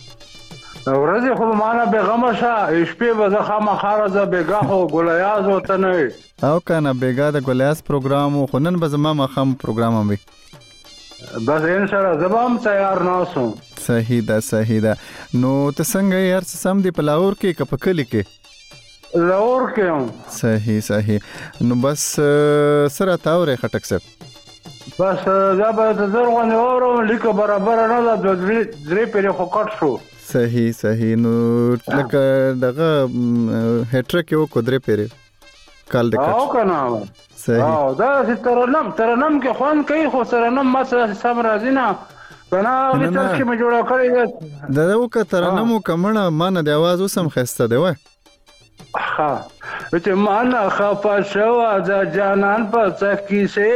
ورځي خو معنا بیغم شه شپې به زه خامخا راځه بیګا خو ګولیاز وته نه او کنه بیګا د ګولیاز پروګرام خو نن به زما مخام پروګرام وي بس ان شاء الله زبام تیار ناسو. صحیح ده صحیح ده. نو ته څنګه یار سم دی په لاور کې کپکلی کې لاور کې صحیح صحیح. نو بس سره تاورې خټک صاحب بس دا به زر غونې اورم لیکه برابر نه ده د درې پیری خو کټ شو. صحیح صحیح. نو لکه دغه هټرک یو کو درې پیری کال د کټ او کنه صحیح. او دا ترنم ترنم کې خوان کوي خو ترنم ما سره سم راځي نه کنه د ترکي مې جوړه کړی دا دا وک ترنم کمنه مان د आवाज وسم خسته دی وای ها چې معنا خفا شو د جانان په څکی سه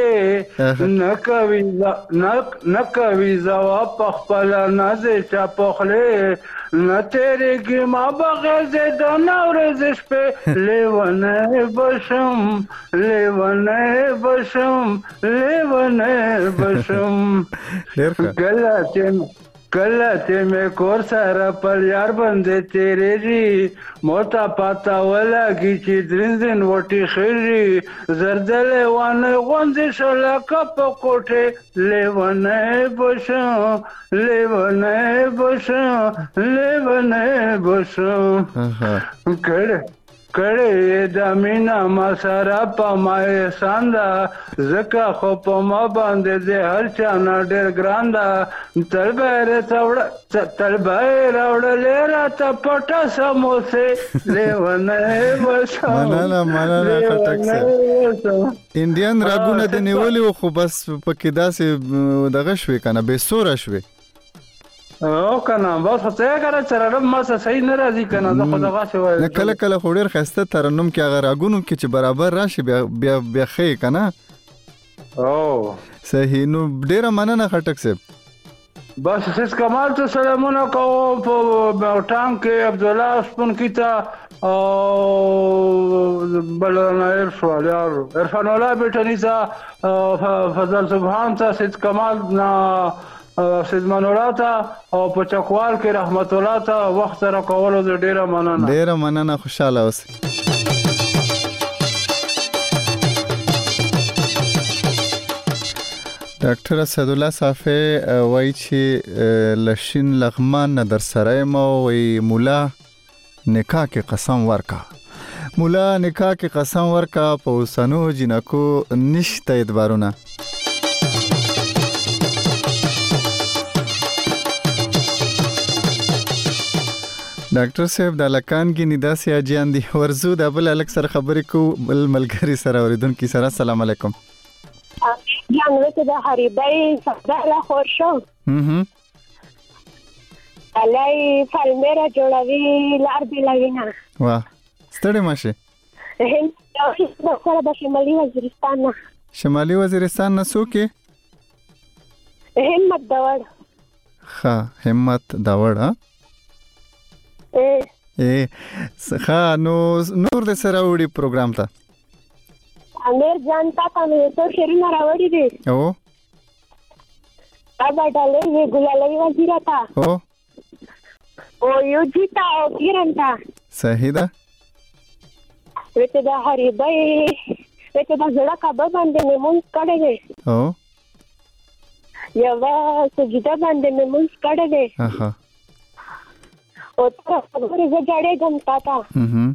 نکوي نک نکوي زوا په خپل نازه چا پخله نه تیرېږي ما بغیر د نورې شپې لیونه بشم لیونه بشم لیونه بشم ګلته کلته مې کور سره پر یار باندې تیرېږي موتا پاتا ولګي چې درنځن وټي خېږي زردلې وانه غونځې شلکه په کوټه لیونه بشم لیونه بشم لیونه بشم کړه کړه د مینا ما سره په ما ساندا زکه خو په ما باندې د هر چا نه ډېر ګراندا تلبره څوړ تلبره راوړلې را ته پټه سموسه لیونه وشو مناله مناله خټک سره انډین راګونه د نیولې خو بس پکې داسې دغه شوي کنه به سوره شوي او کنه بس څه کړه ترنم ما صحیح نه راځي کنه دا خدای غاښه وای کله کله خوري خسته ترنم کې هغه راګونو کې چې برابر راشي بیا بیا خې کنه او صحیح. نو ډیر مننه خټک صاحب بس سیس کمال ته سلامونه کوم په ټانک کې عبد الله سپون کیتا او بلنا ارشوال یار عرفان الله بیٹنی تا فضل سبحان تا سیس کمال نا سید منولا تا او په چکوال کې رحمت الله تا وخت سره کولو د ډیره مننه ډیره مننه خوشاله اوسئ. ډاکټر اسد الله صافی وایي چې لشین لغمان در سره مو وی مولا نکاح کې قسم ورکا مولا نکاح کې قسم ورکا په وسنو جنکو نشته اعتبارونه. ډاکټر صاحب د لکان کې ندا سي اجان دي ورزو د بل الک سره خبرې کو بل ملګری سره اوریدونکو سره السلام علیکم. جان وته د حریبای صداله خور شو هم علي فالميرا جوړوي لار دی لوینا واه ستړي ماشه هم دا سره د شمالي وزیرستان نه شمالي وزیرستان نه سوکي همت داوړ ها همت داوړ ها اے اے ښه نو نور د سره وړي پروګرام ته امیر جان تا ته تو شیرینه راوړي دي او بابا ډالې وی ګلالي وزیرا تا او او یو جیتا او ګیرنتا صحیح ده وته د حریبای وته د زړه کعبه باندې مونږ کړه دې او یو سجده باندې مونږ کړه دې اها او تر خبرې زړې ګم تاتا هم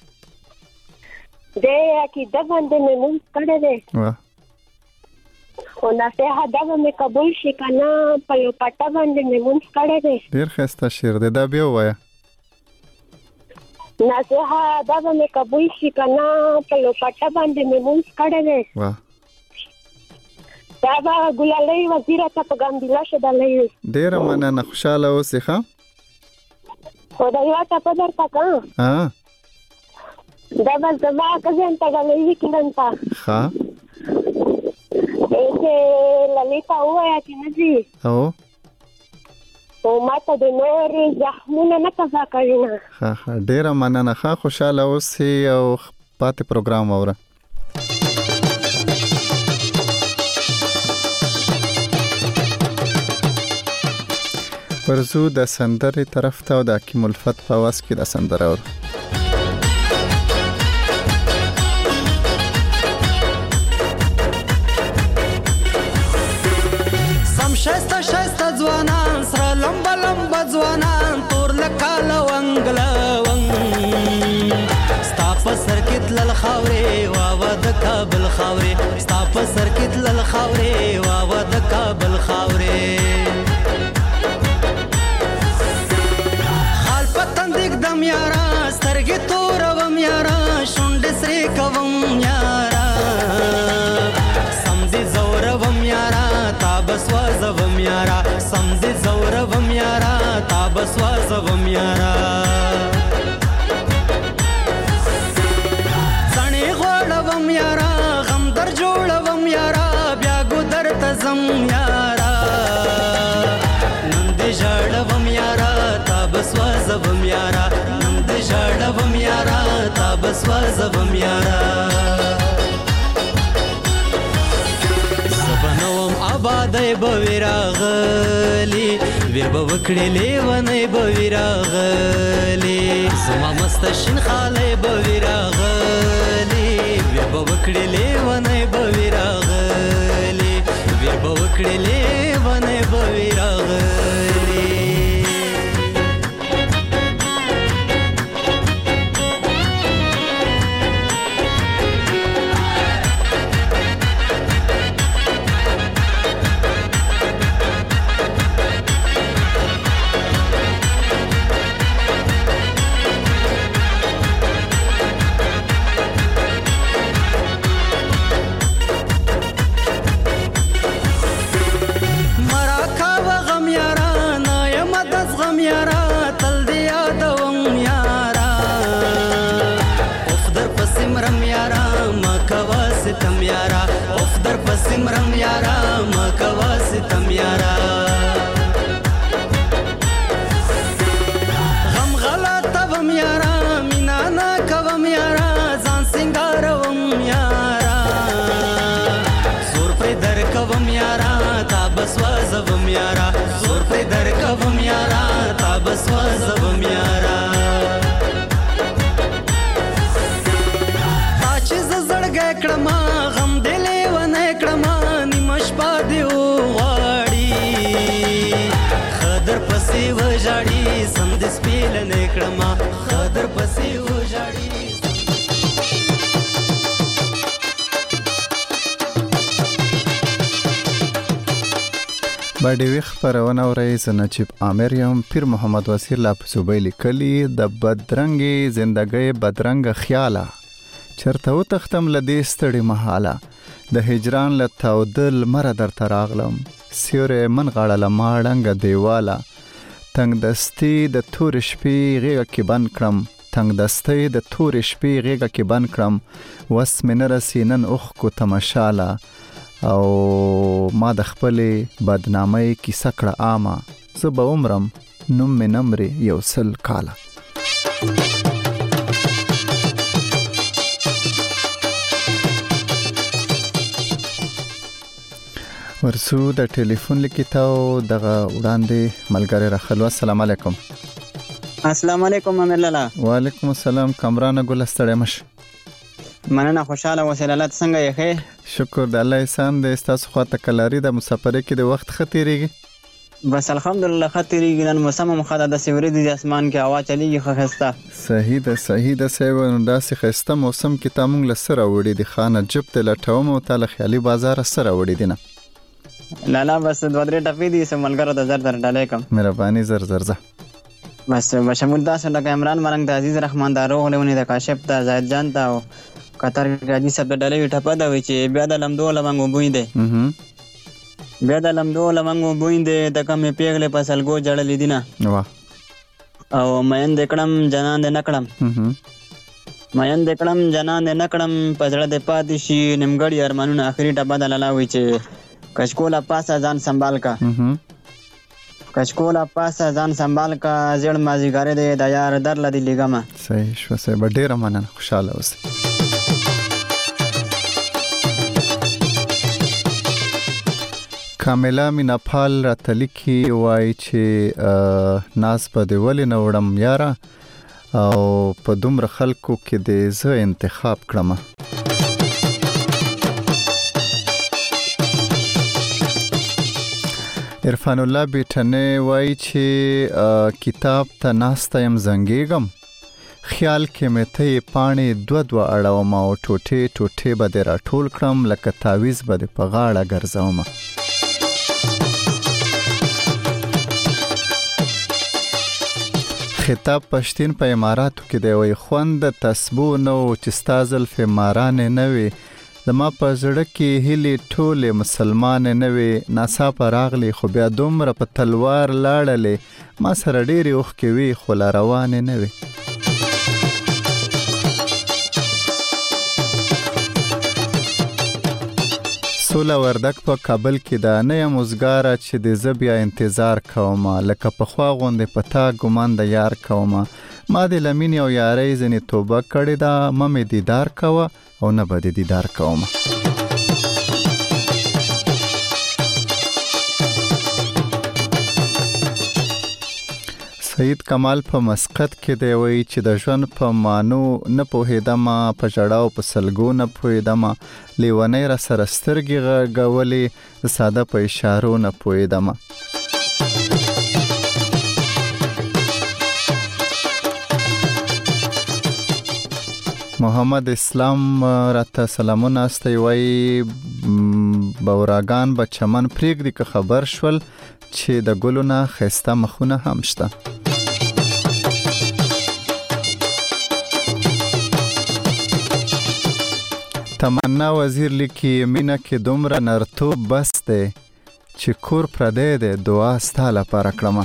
دې عقیده باندې مونږ کړه دې واه او نصیحت دا مې قبول شي کنه په یو پټه باندې مونږ کړه دې ډیر ښه شعر دی دا بیا وایا نصیحت دا مې قبول شي کنه په یو پټه باندې مونږ کړه دې واه دا به ګلالۍ وزیره ته په ګامبلا شدلې ډیر مننه خوشاله اوسې ښه خدای وا ته په درته کا ها دا به زما کزن ته غلې کېدن تا ها چې للیتا وایا چې نجی او او ماته د نور زخمونه نه تازه کوي ها ها ډیر مننه ښه خوشاله اوسې او پاتې پروګرام اوره ورزو د سندرې طرف ته او د حکیم الفت په واس کې د سندره اور سم شایسته شایسته ځوانان سره لمبه لمبه ځوانان تور لکه لونګ لونګ ستا په سر کې تلل خاورې واوه د کابل خاورې ستا په سر کې تلل خاورې واوه د کابل خاورې دم یارا سترګې تورم یارا شونډې سرې کوم یارا سم دې زورم یارا تا بس وازوم یارا سم دې زورم یارا تا بس وازوم یارا ځنې غوړوم یارا غم در جوړوم یارا بیا ګودر ته زم یارا نن دې ژړوم یارا تا بس وازوم یارا نن دې ژړوم یارا تا بس وازوم یارا زبنوم آبادې به راغلی ویر به وکړې لیونې به راغلی زما مست شین خالې به راغلی ویر به وکړې لیونې به راغلی ویر به وکړې لیونې به راغلی ستم یارا اوف در پسیم رم یارا مکوا ستم یارا غم غلطه وم یارا مینا نا کوم یارا ځان سنگاروم یارا زور پر در کوم یارا تا بس وازوم یارا زور پر در کوم یارا تا بس وازوم یارا کړم غم دلې ونه کړم نیمش پادیو غاړي خضر پسې وژاړي سم د سپیل نه کړم خضر پسې وژاړي باندې وی خبرونه ورې زنجیب عامر یم پیر محمد وسیر لا صوبې لیکلي د بدرنګي زندګۍ بدرنګ خیاله چرته و تختم لدې ستړي محاله د هجران له تاودل مر در تراغلم سیوره من غړل ماړنګ دیواله تنگ دستی د تور شپې غېږه کې بند کړم تنگ دستی د تور شپې غېږه کې بند کړم وس مې نه رسي نن اوښ کو تماشاله او ما د خپلې بدنامۍ کیسه کړه عامه زه به عمرم نوم مې نمرې یو سل کاله ورسو د ټلیفون لیکتاو دغه وړاندې ملګری راخلو السلام علیکم السلام علیکم امیر لالا. وعلیکم السلام کامران ګل ستړی مشه. مننه خوشاله اوسې لالا. څنګه یې ښه؟ شکر د الله احسان دی. ستاسو خواته کلاري د مسافرۍ کې د وخت ښه تېرېږي؟ بس الحمدلله ښه تېرېږي. نن موسم هم ښه ده، داسې ورېځې دي اسمان کې، هوا چلېږي ښه ښایسته. صحیح ده صحیح ده صاحب. نو داسې ښایسته موسم کې تا موږ له څه راوړي دي؟ خانه جب ته لټوم او تا له خیالي بازاره څه راوړي دي نه؟ لالا بس دوه درې ټپې دي، څه ملګرو ته زر زر ډالۍ کړم. مهرباني زر زر زه. بس بشمول داسې لکه عمران ملنګ ته، عزیز رحمان ته، روغ لیوني ته، کاشف ته، زاهد جان ته او قطر حاجي صاحب د ډالۍ ټپه ده وایي چې بیا د لمدو لمنګو بوی دی، بیا د لمدو لمنګو بوی دی، د کمې پیغلې په سلګو جړلې دي نه، او مین دې کړم جنان دې نه کړم، مین دې کړم جنان دې نه کړم، په زړه دې پاتې شي نیمګړي ارمانونه. آخري ټپه د لالا وایي چې کچکوله پاسه ځان سنبال کا، کچکوله پاسه ځان سنبال کا، زیړ مازیګری دی د یار در لدی لګمه. صحیح شو صاحب. ډېره مننه، خوشحاله اوسئ. کاملا میناپال راته لیکي وایي چې ناز به دې ولې نه وړم یاره، او په دومره خلکو کې دې زه انتخاب کړمه. عرفان الله بیٹنه وایي چې کتاب ته ناسته یم زنګېږم، خیال کې مې ته یې پاڼې دوه دوه اړوم او ټوټې ټوټې به دې راټول کړم، لکه تعویز به دې په غاړه ګرځومه. خطاب پښتين په اماراتو کې دی وایي خوند د تسبو نو چې ستا زلفې مارانې نه وي، زما په زړه کې هیلې ټولې مسلمانې نه وي، ناڅاپه راغلې خو بیا دومره په تلوار لاړلې، ما سره ډېرې اوښکې وي خو لا روانې نه وي. سوله وردک په کابل کې دا نه یم اوزګاره چې د زه بیا انتظار کومه، لکه پخوا غوندې په تا ګمان د یار کومه، ما د لمینې او یارۍ ځینې توبه کړې ده، مه مې دیدار کوه او نه به د دیدار کومه. سید کمال په مسقط کې دی وایي چې د ژوند په مانو نه پوهېدم، په ژړا او په سلګو نه پوهېدم، لیونۍ را سره سترګې غږولې، د ساده په اشارو نه پوهېدم. محمد اسلام راته سلامونه استوي، وایي بوراګان به چمن پرېږدي که خبر شول چې د ګلو نه ښایسته مخونه هم شته. تمنا وزیر لیکي مینه کې دومره نرتوب بس دی چې کور پردی دی، دعا ستا لپاره کړمه.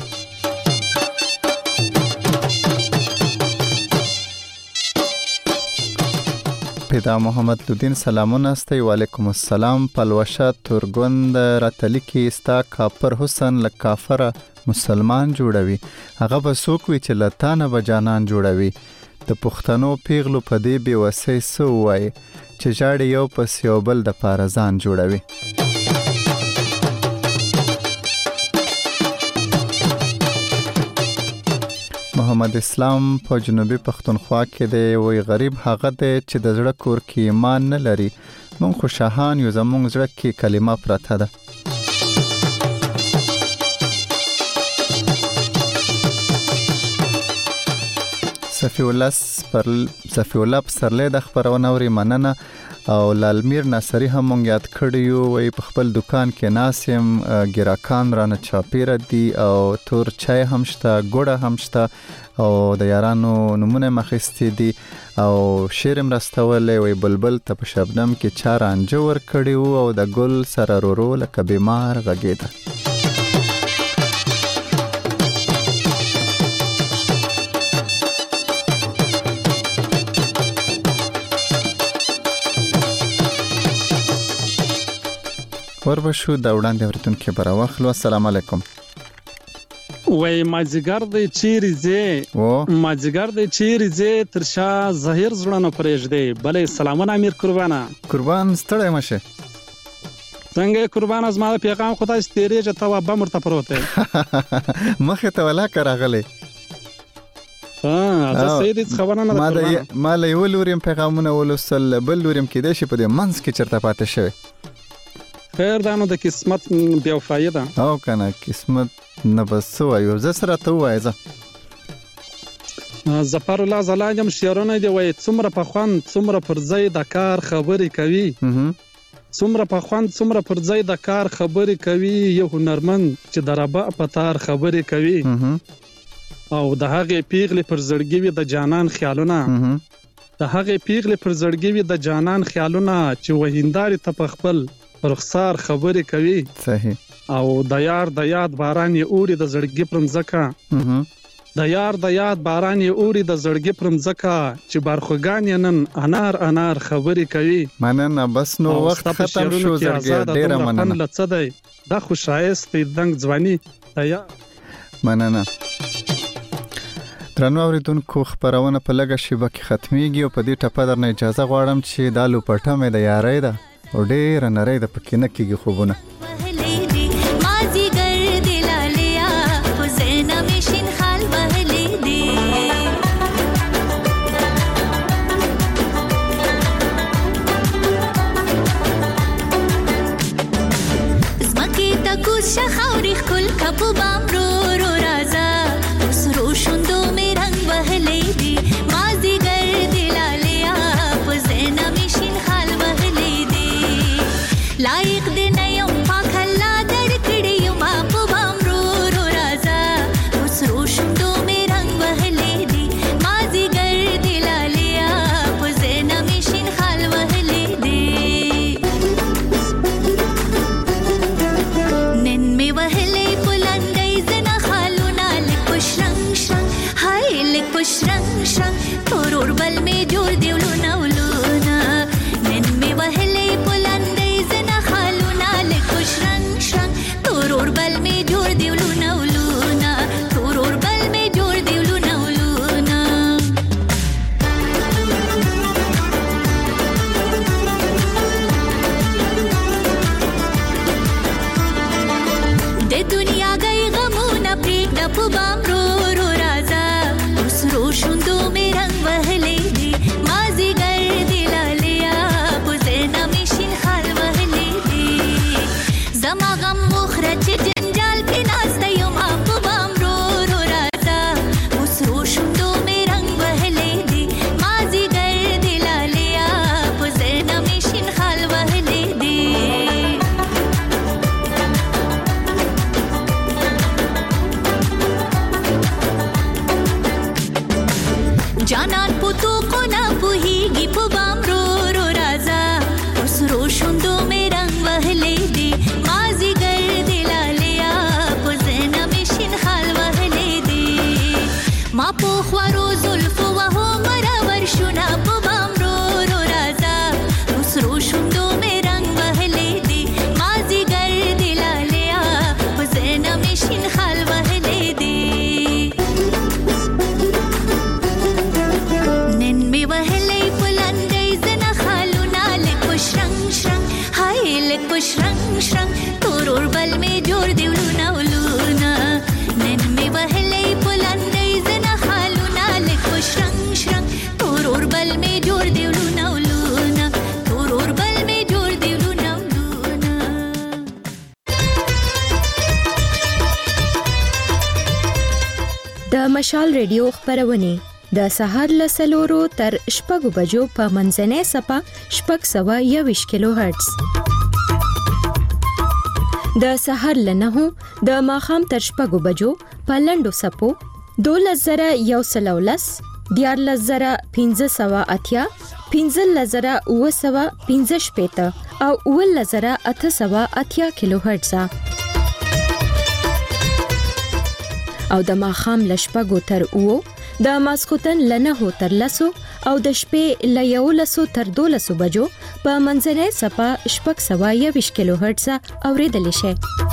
پیدا محمد لودین سلامونه استوي، وعلیکم السلام. پلوشه تورګوند راته لیکي ستا کافر حسن له کافره مسلمان جوړوي، هغه به څوک وي چې له تا نه به جانان جوړوي. د پښتنو پیغلو په دې بېوسۍ څه ووایي چې ژاړي یو پس یو بل د پاره ځان جوړوي. محمد اسلام په جنوبي پښتونخوا کې دی، وایي غریب هغه دی چې د زړه کور کې ایمان نه لري، مونږ خو شاهان یو، زمونږ زړه کې کلمه پرته ده. صفی الله پر صفی الله پسرلی د خبرونه اوري، مننه. او لالمیر ناصری هم مونږ یاد کړی یو، وایي په خپل دکان کې ناسم ګراکان رانه چاپیره دي، او تور چای هم شته، ګوړه هم شته، او د یارانو نمونه مخستی دي، او شعر مرستولې وایي بلبل ته په شبنم کې چا رانجه ورکړي وو، او د ګل سره رورو لکه بیمار غږېده. وربشو دا وړاندې ورتونکو برا واخلو. السلام علیکم. وای مازیګر د چیرې زه او مازیګر د چیرې زه ترشا ظاهر زړه پرېږدې بلې سلامونه امیر قربانه قربان ستړی مشه څنګه قربان از ما پیغام خدای ستېریږي ته و به مرته پروته مخه ته ولا کراغله ها زه سید هیڅ خبره نه ما د ما له یو لوریم پیغامونه ولوسل بل لوریم کې د شي په دې منځ کې چرته پاتې شوی خیر دا نو د قسمت بیا فایده او کنه قسمت نه بس وایو زه سره ته وای زه ظفر الله زلاجم شعرونه دی وای څومره په خوان څومره پر ځای د کار خبرې کوي څومره په خوان څومره پر ځای د کار خبرې کوي یو هنرمند چې د ربا په تار خبرې کوي او د هغې پیغلې پر زړګي وي د جانان خیالونه د هغې پیغلې پر زړګي وي د جانان خیالونه چې وهینداري ته په خپل رخسار خبرې کوي صحیح او د یار د یاد باران یې اوري د زړګي پر مځکه د یار د یاد باران یې اوري د زړګي پر مځکه چې بارخوګان یې نن انار انار خبرې کوي مننه بس نو وخت ختم شو زړګي ډیره مننه لڅ دی دا خو شایست دنګ ځواني د یار مننه ترنو اوریدونکو خبرونه په لګه شیبه کې ختميږي او په دې ټپه درنه اجازه غواړم چې دا لوپټه مې د یارۍ ده او ډېر نری د پکې نه کېږي خوبونه شخاوري خل کپو بام رو رو رازا سرو شوندو می رنگ وهلې دي مازی ګر دلالیا پزنا مشین حال وهلې دي لایق دې نه یم پاکلا درکړې یم په بام رو رو رازا سرو شوندو می رنگ وهلې دي مازی ګر دلالیا پزنا مشین حال وهلې دي شرنګ شرنګ تورور بل می جوړ دیولونه ولونه نن می وهلې پلاندې زنه خالونه لکه شرنګ شرنګ تورور بل می جوړ دیولونه ولونه تورور بل می جوړ دیولونه ولونه د دنیا گئی غمونه پریږده په بام رو رو رازا روشوندو می رنگ وهلې دي مازی ګر دلالیا پزنا مشین خال وهلې دي زما غم مخره چې جنجال کې ناسته یم په بام رو رو راځه اوس روشوندو می رنگ وهلې دي مازی ګر دلالیا پزنا مشین خال وهلې دي جانان پتو کو نا پوهیږي په بام رو رو رازا اوس روشوندو می رنگ وهلې دي مازی ګر دلالیا پزنا مشین خال وهلې دي ما په خوارو زلفو وهو مرور شونا په بام رو رو رازا اوس روشوندو می رنگ وهلې دي مازی ګر دلالیا پزنا مشین خال وهلې دي شرنګ شرنګ تورور بل می جوړ دیولونه ولونه نن می وهلې پلاندې زنه خالونه لکه شرنګ شرنګ تورور بل می جوړ دیولونه ولونه تورور بل می جوړ دیولونه ولونه د مشال ریډیو خبرونه د سهار له سلورو تر شپږو بجو په منځنۍ سپا شپږ سوه یوویشت کیلو هرتز د سهار لنهو د ماخام تر شپږو بجو په لندو سپو دولس زره یو سل ولس دیارلس زره پنځه سوه اتیا پنځلس زره اوه سوه پنځه شپېته او اوولس زره اته سوه اتیا کیلو هرتز او د ماخام له شپږو تر اوو د ماسخوتن لنهو تر لسو او د شپې له یولسو تر دولسو بجو په منځنۍ سپا شپږ سوه یوویشت کیلو هرتز اوریدلی شي